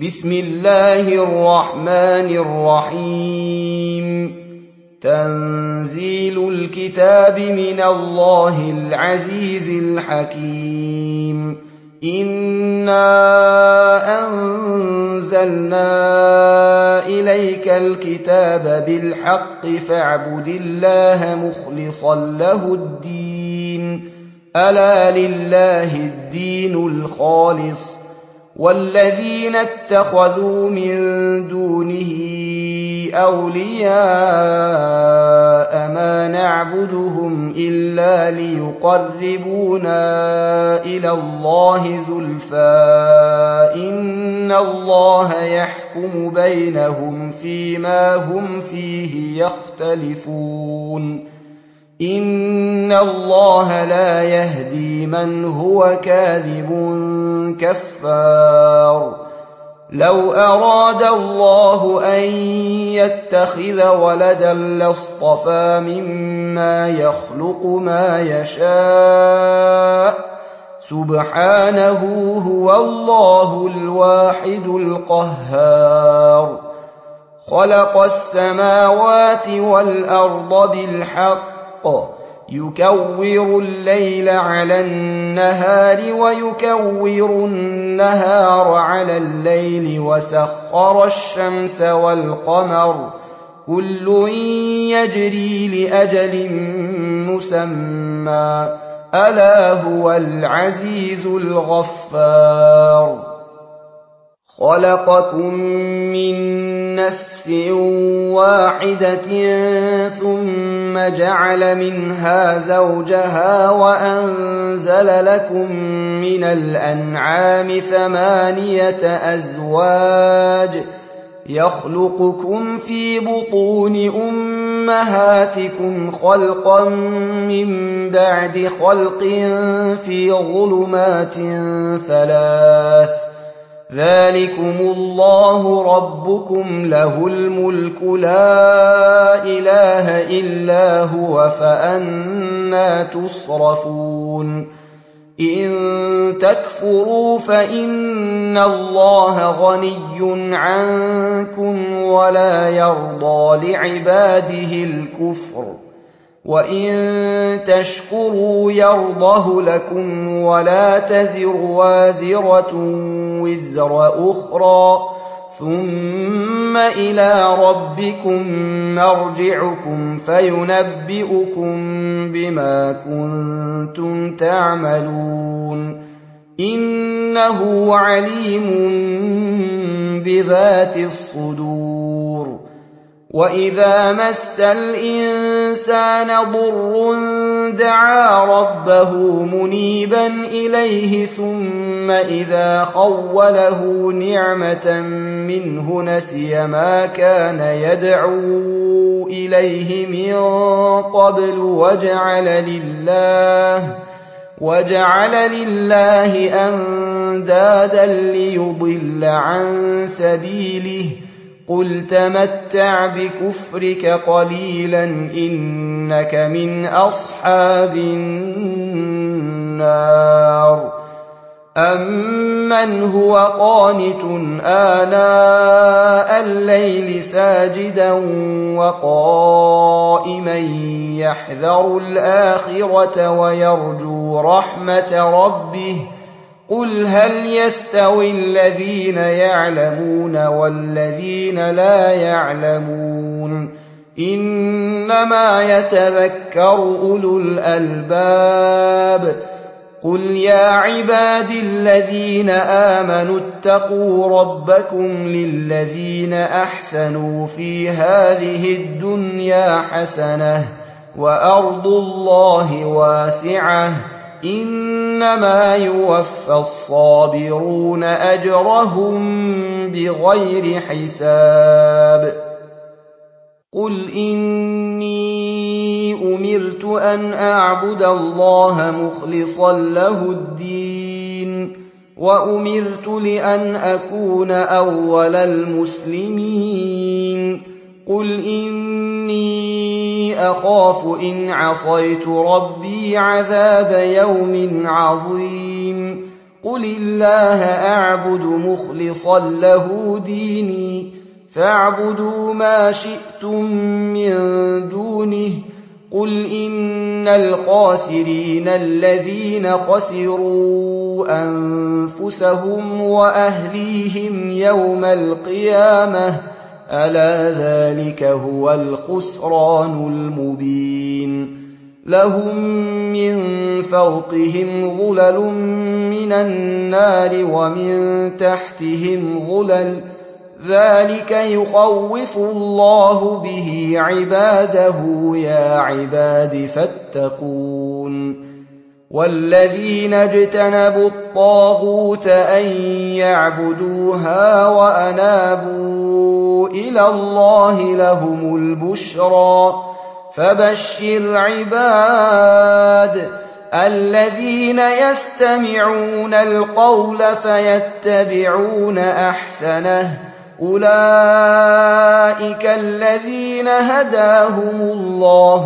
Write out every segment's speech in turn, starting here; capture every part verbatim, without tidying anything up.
بسم الله الرحمن الرحيم. تنزيل الكتاب من الله العزيز الحكيم. إنا أنزلنا إليك الكتاب بالحق فاعبد الله مخلصا له الدين، ألا لله الدين الخالص، والذين اتخذوا من دونه أولياء ما نعبدهم إلا ليقربونا إلى الله زلفى إن الله يحكم بينهم فيما هم فيه يختلفون. إن الله لا يهدي من هو كاذب كفار. لو أراد الله أن يتخذ ولدا لاصطفى مما يخلق ما يشاء، سبحانه هو الله الواحد القهار. خلق السماوات والأرض بالحق، يكور الليل على النهار ويكور النهار على الليل، وسخر الشمس والقمر كل يجري لأجل مسمى، ألا هو العزيز الغفار. خلقكم من نفس واحدة ثم جعل منها زوجها وأنزل لكم من الأنعام ثمانية أزواج، يخلقكم في بطون أمهاتكم خلقا من بعد خلق في ظلمات ثلاث، ذلكم الله ربكم له الملك لا إله إلا هو، فأنى تصرفون. إن تكفروا فإن الله غني عنكم ولا يرضى لعباده الكفر، وإن تشكروا يرضه لكم ولا تزر وازرة وزر أخرى، ثم إلى ربكم مرجعكم فينبئكم بما كنتم تعملون، إنه عليم بذات الصدور. وإذا مس الإنسان ضر دعا ربه منيبا إليه، ثم إذا خوله نعمة منه نسي ما كان يدعو إليه من قبل وجعل لله وجعل لله أندادا ليضل عن سبيله. قل تمتع بكفرك قليلا إنك من أصحاب النار. أمن هو قانت آناء الليل ساجدا وقائما يحذر الآخرة ويرجو رحمة ربه، قل هل يستوي الذين يعلمون والذين لا يعلمون، إنما يتذكر أولو الألباب. قل يا عبادي الذين آمنوا اتقوا ربكم للذين أحسنوا في هذه الدنيا حسنة وأرض الله واسعة، إنما يوفى الصابرون أجرهم بغير حساب. قل إني أمرت أن أعبد الله مخلصا له الدين، وأمرت لأن أكون أول المسلمين. قل إني أخاف إن عصيت ربي عذاب يوم عظيم. قل الله أعبد مخلصا له ديني فاعبدوا ما شئتم من دونه قل إن الخاسرين الذين خسروا أنفسهم وأهليهم يوم القيامة ألا ذلك هو الخسران المبين لهم من فوقهم ظلل من النار ومن تحتهم ظلل ذلك يخوف الله به عباده يا عباد فاتقون والذين اجتنبوا الطاغوت أن يعبدوها وأنابوا إلى الله لهم البشرى فبشر عباد الذين يستمعون القول فيتبعون أحسنه أولئك الذين هداهم الله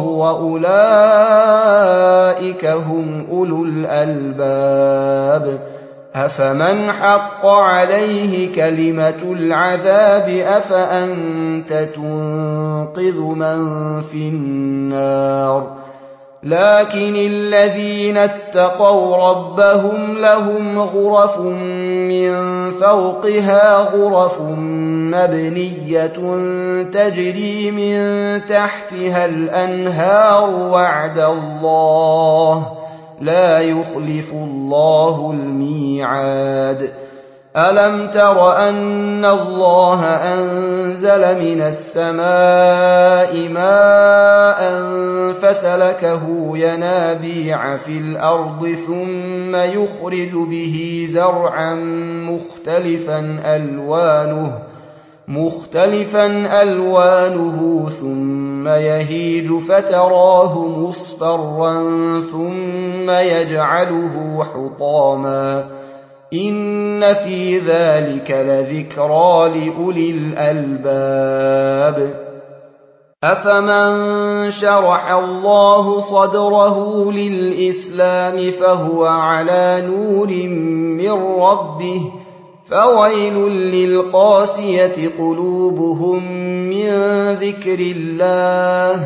وأولئك هم أولو الألباب أفمن حق عليه كلمة العذاب أفأنت تنقذ من في النار لكن الذين اتقوا ربهم لهم غرف من فوقها غرف مبنية تجري من تحتها الأنهار وعد الله لا يخلف الله الميعاد ألم تر أن الله أنزل من السماء ماء فسلكه ينابيع في الأرض ثم يخرج به زرعا مختلفا ألوانه مختلفا ألوانه ثم يهيج فتراه مصفرا ثم يجعله حطاما إن في ذلك لذكرى لأولي الألباب أفمن شرح الله صدره للإسلام فهو على نور من ربه فويل للقاسية قلوبهم من ذكر الله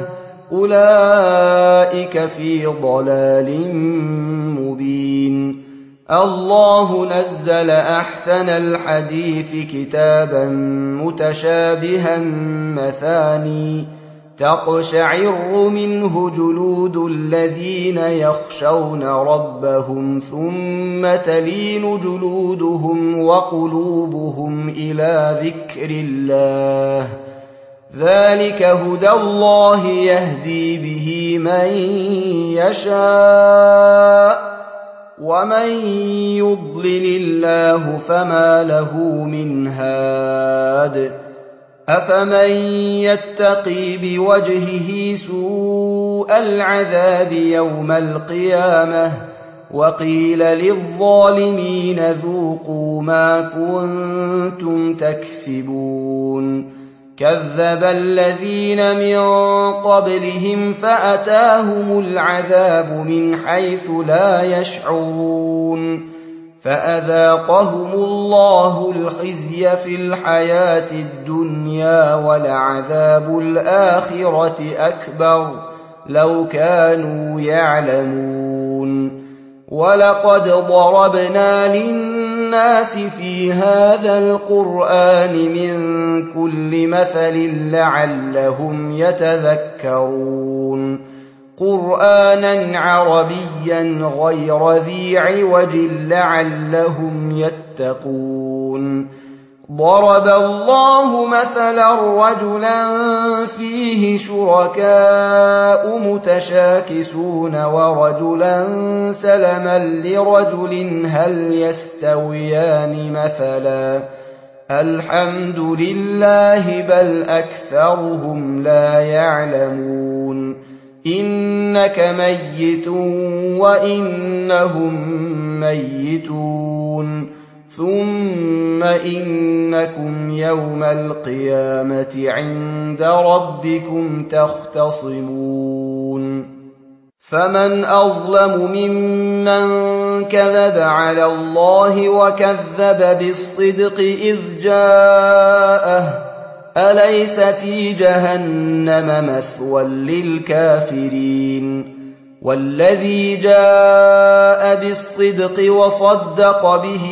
أولئك في ضلال مبين الله نزل أحسن الحديث كتابا متشابها مثاني تقشعر منه جلود الذين يخشون ربهم ثم تلين جلودهم وقلوبهم إلى ذكر الله ذلك هدى الله يهدي به من يشاء ومن يضلل الله فما له من هاد أفمن يتقي بوجهه سوء العذاب يوم القيامة وقيل للظالمين ذوقوا ما كنتم تكسبون كذب الذين من قبلهم فأتاهم العذاب من حيث لا يشعرون فأذاقهم الله الخزي في الحياة الدنيا ولعذاب الآخرة أكبر لو كانوا يعلمون ولقد ضربنا للناس في هذا القرآن من كل مثل لعلهم يتذكرون قرآنا عربيا غير ذي عوج لعلهم يتقون ضرب الله مثلا رجلا فيه شركاء متشاكسون ورجلا سلما لرجل هل يستويان مثلا الحمد لله بل أكثرهم لا يعلمون إنك ميت وإنهم ميتون ثم إنكم يوم القيامة عند ربكم تختصمون فمن أظلم ممن كذب على الله وكذب بالصدق إذ جاءه أليس في جهنم مثوى للكافرين والذي جاء بالصدق وصدق به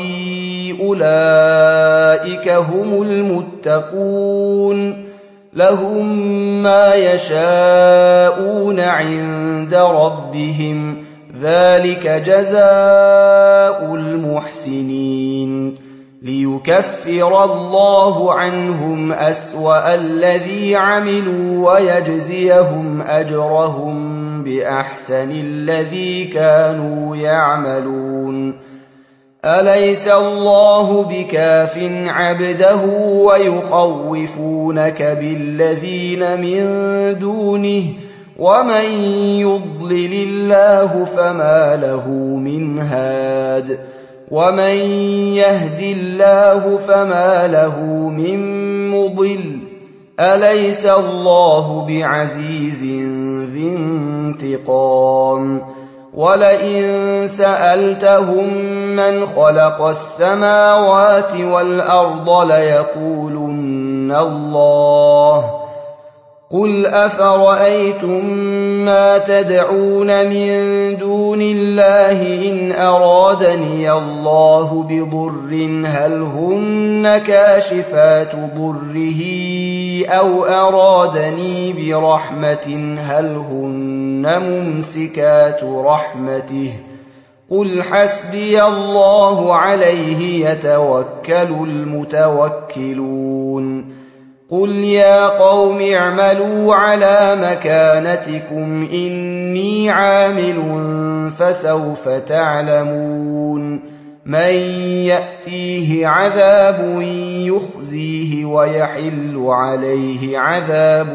أولئك هم المتقون لهم ما يشاءون عند ربهم ذلك جزاء المحسنين ليكفر الله عنهم أسوأ الذي عملوا ويجزيهم أجرهم بأحسن الذي كانوا يعملون أليس الله بكاف عبده ويخوفونك بالذين من دونه ومن يضلل الله فما له من هاد ومن يهد الله فما له من مضل أليس الله بعزيز ذي انتقام ولئن سألتهم من خلق السماوات والأرض ليقولن الله قل أفرأيتم ما تدعون من دون الله إن أرادني الله بضر هل هن كاشفات ضره أو أرادني برحمة هل هن ممسكات رحمته قل حسبي الله عليه يتوكل المتوكلون قل يا قوم اعملوا على مكانتكم إني عامل فسوف تعلمون من يأتيه عذاب يخزيه ويحل عليه عذاب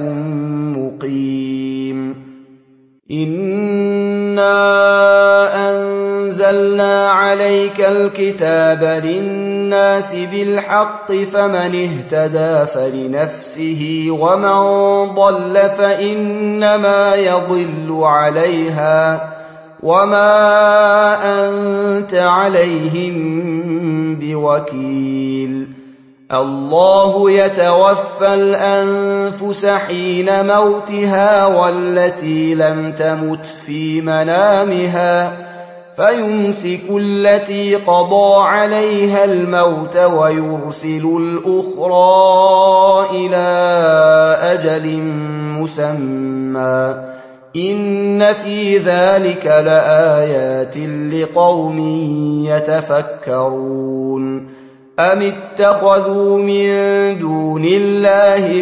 مقيم إنا أنزلنا عليك الكتاب للناس بالحق فمن اهتدى فلنفسه ومن ضل فإنما يضل عليها وما أنت عليهم بوكيل الله يتوفى الأنفس حين موتها والتي لم تمت في منامها فيمسك التي قضى عليها الموت ويرسل الأخرى إلى أجل مسمى إن في ذلك لآيات لقوم يتفكرون أم اتخذوا من دون الله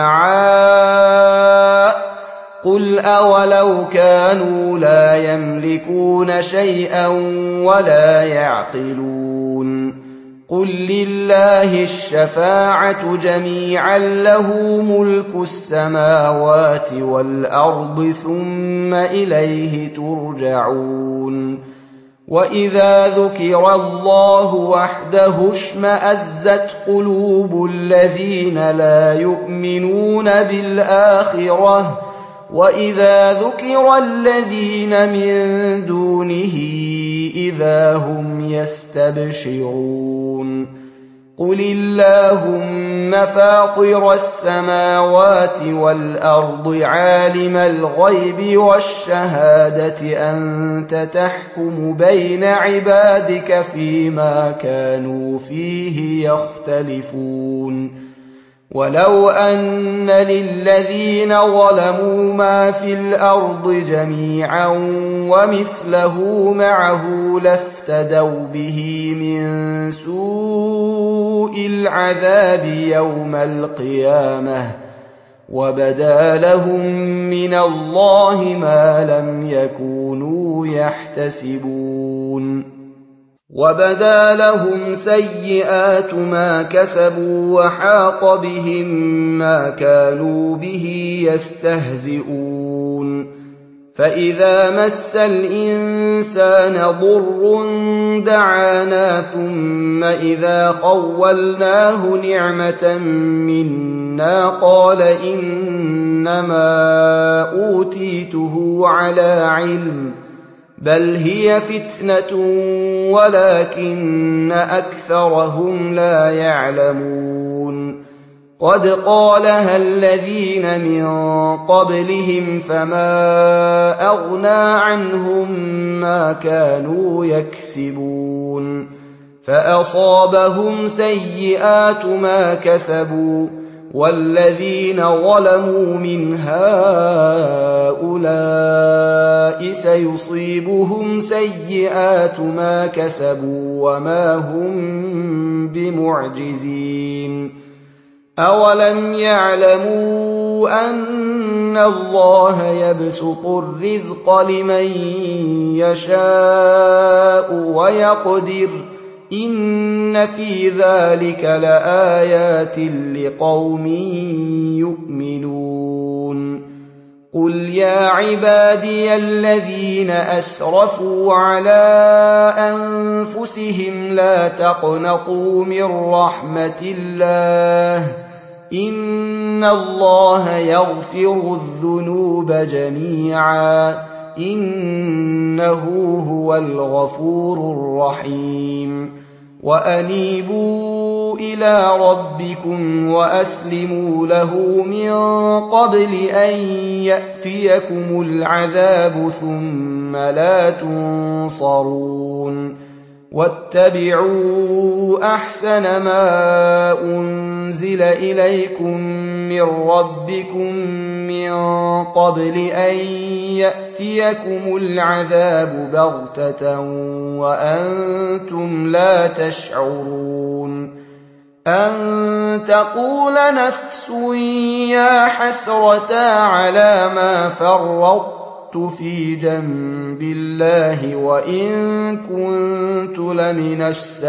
شفعاء قل أولو كانوا لا يملكون شيئا ولا يعقلون قل لله الشفاعة جميعا له ملك السماوات والأرض ثم إليه ترجعون وإذا ذكر الله وحده اشمأزت قلوب الذين لا يؤمنون بالآخرة وإذا ذكر الذين من دونه إذا هم يستبشرون قل اللهم فاطر السماوات والأرض عالم الغيب والشهادة أنت تحكم بين عبادك فيما كانوا فيه يختلفون ولو أن للذين ظلموا ما في الأرض جميعا ومثله معه لافتدوا به من سوء العذاب يوم القيامة وبدا لهم من الله ما لم يكونوا يحتسبون وبدا لهم سيئات ما كسبوا وحاق بهم ما كانوا به يستهزئون فإذا مس الإنسان ضر دعانا ثم إذا خولناه نعمة منا قال إنما أوتيته على علم بل هي فتنة ولكن أكثرهم لا يعلمون قد قالها الذين من قبلهم فما أغنى ظنهم ما كانوا يكسبون فأصابهم سيئات ما كسبوا والذين ظلموا من هؤلاء سيصيبهم سيئات ما كسبوا وما هم بمعجزين أولم يعلموا أن الله يبسط الرزق لمن يشاء ويقدر إن في ذلك لآيات لقوم يؤمنون قل يا عبادي الذين أسرفوا على أنفسهم لا تقنطوا من رحمة الله إن الله يغفر الذنوب جميعا إنه هو الغفور الرحيم وأنيبوا إلى ربكم وأسلموا له من قبل أن يأتيكم العذاب ثم لا تنصرون واتبعوا أحسن ما أنزل إليكم من ربكم من قبل أن يأتيكم العذاب بغتة وأنتم لا تشعرون أن تقول نفس يا حسرة على ما فرطت في جنب الله وإن كنت لمن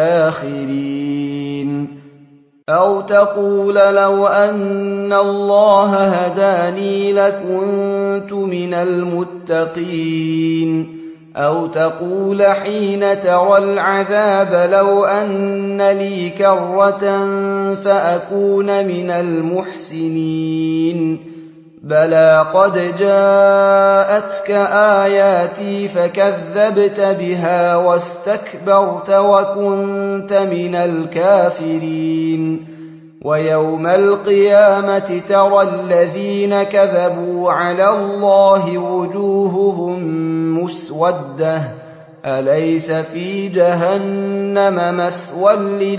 الساخرين أو تقول لو أن الله هداني لكنت من المتقين أو تقول حين ترى العذاب لو أن لي كرة فأكون من المحسنين بلى قد جاءتك آياتي فكذبت بها واستكبرت وكنت من الكافرين ويوم القيامة ترى الذين كذبوا على الله وجوههم مسودة أليس في جهنم مثوى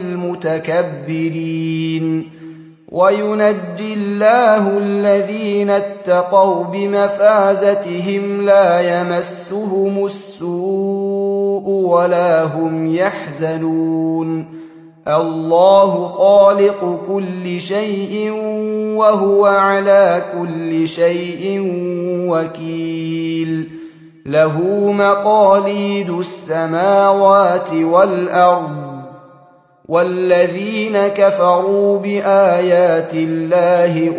للمتكبرين وينجي الله الذين اتقوا بمفازتهم لا يمسهم السوء ولا هم يحزنون الله خالق كل شيء وهو على كل شيء وكيل له مقاليد السماوات والأرض والذين كفروا بآيات الله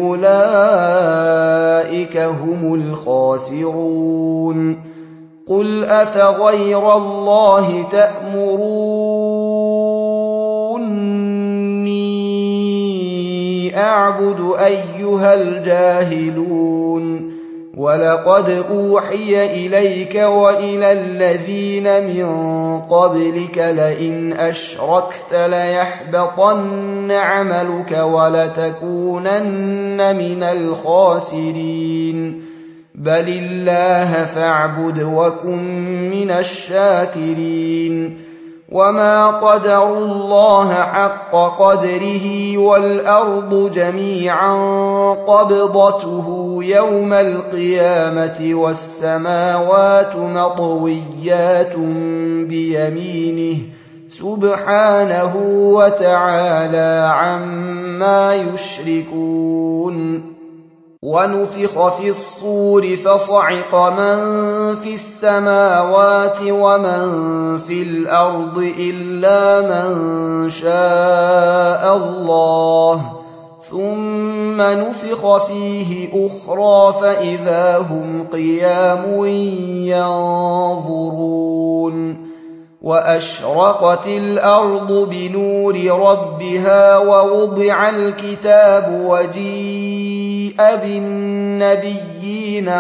أولئك هم الخاسرون قل أفغير الله تأمروني أعبد أيها الجاهلون ولقد أوحي إليك وإلى الذين من قبلك لئن أشركت ليحبطن عملك ولتكونن من الخاسرين بل الله فاعبد وكن من الشاكرين وما قدروا الله حق قدره والأرض جميعا قبضته يوم القيامة والسماوات مطويات بيمينه سبحانه وتعالى عما يشركون ونفخ في الصور فصعق من في السماوات ومن في الأرض إلا من شاء الله ثم نفخ فيه أخرى فإذا هم قيام ينظرون وأشرقت الأرض بنور ربها ووضع الكتاب وجيء بالنبيين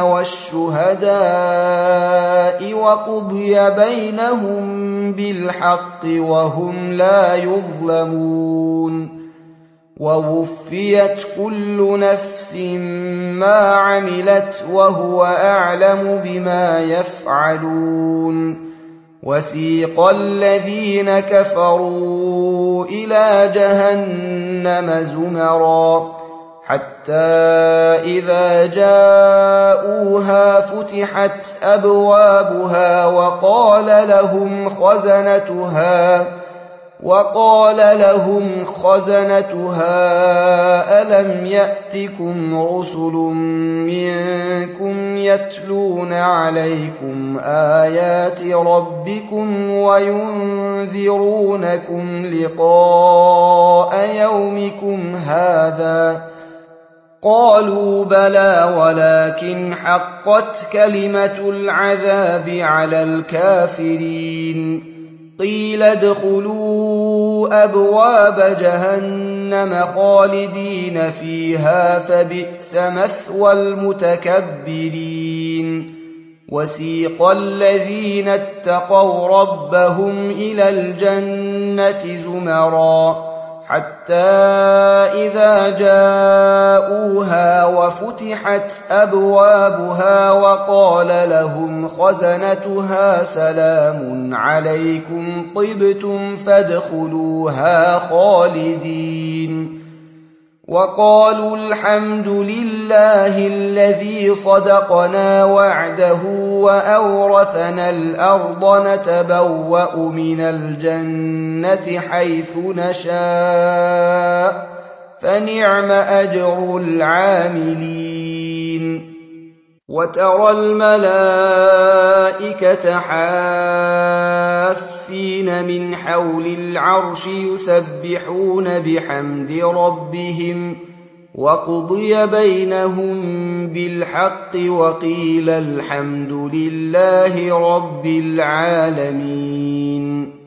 والشهداء وقضي بينهم بالحق وهم لا يظلمون ووفيت كل نفس ما عملت وهو أعلم بما يفعلون وسيق الذين كفروا إلى جهنم زمرا حتى إذا جاءوها فتحت أبوابها وقال لهم خزنتها وقال لهم خزنتها ألم يأتكم رسل منكم يتلون عليكم آيات ربكم وينذرونكم لقاء يومكم هذا قالوا بلى ولكن حقت كلمة العذاب على الكافرين قيل ادخلوا أبواب جهنم خالدين فيها فبئس مثوى المتكبرين وسيق الذين اتقوا ربهم إلى الجنة زمرا حتى إذا جاءوها وفتحت أبوابها وقال لهم خزنتها سلام عليكم طبتم فادخلوها خالدين وقالوا الحمد لله الذي صدقنا وعده وأورثنا الأرض نتبوأ من الجنة حيث نشاء فنعم أجر العاملين وترى الملائكة حافين من حول العرش يسبحون بحمد ربهم وقضي بينهم بالحق وقيل الحمد لله رب العالمين.